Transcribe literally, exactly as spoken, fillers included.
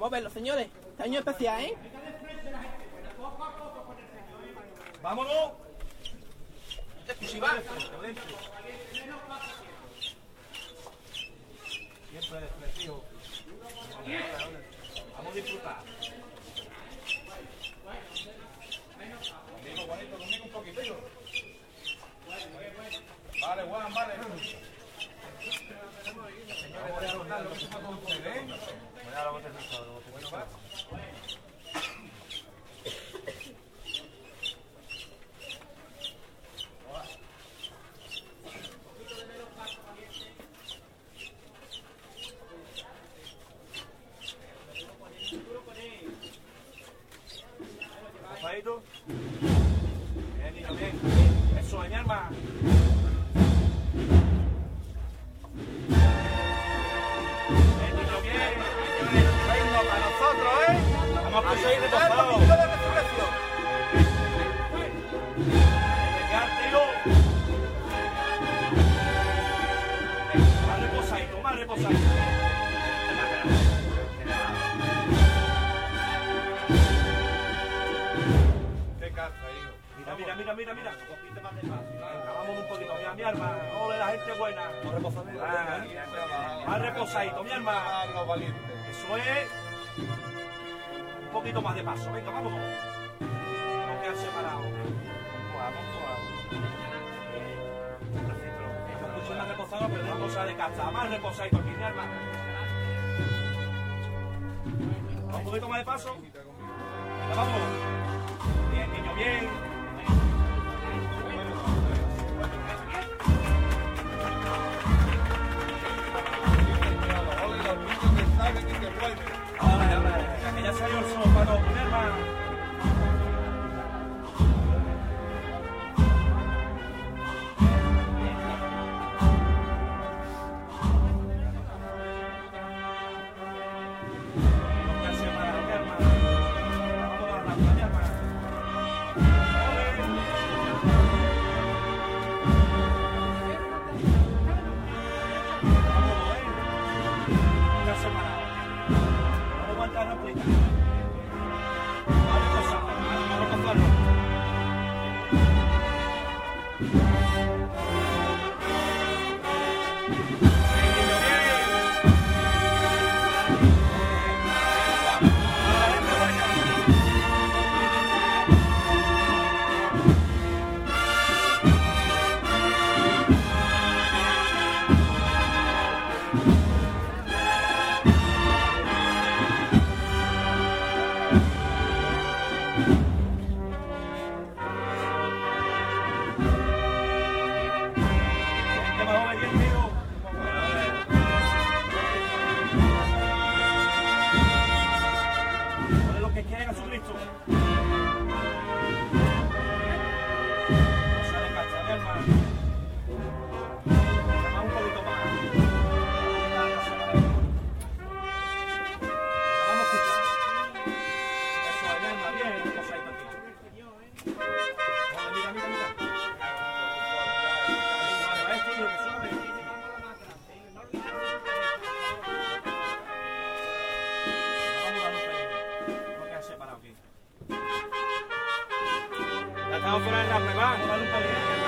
Vamos a verlo, señores. Este año especial, ¿eh? ¡Vámonos! Exclusiva. Siempre expresivo. Vamos a disfrutar. Conmigo, Juanito, conmigo un poquitito. Vale, Juan, vale. Señores, voy a anotar lo que se fue con usted, ¿eh? Voy a dar la botellita, la botellita. Papadito. Bien, niño, bien. Eso, mi arma. Bien, niño, bien. Venga, para nosotros, ¿eh? Vamos a conseguir de pasado. Más reposadito, más reposadito. Mira, mira, mira, mira, mira. Un poquito más de paso. Vamos un poquito. Mira, mi arma. Ole, la gente buena. Más reposadito. Más reposadito, mi arma. Eso es. Un poquito más de paso. Venga, vámonos. No quedan separados. Vamos, vamos. Mucho más reposado, pero no cosa de caza. Más reposadito aquí, mi arma. Un poquito más de paso. Venga, vamos. Bien, niño, bien. Ahora, ahora, que ya salió el sol para no poner más. Estamos fuera de la prueba, vamos a darle un poquito.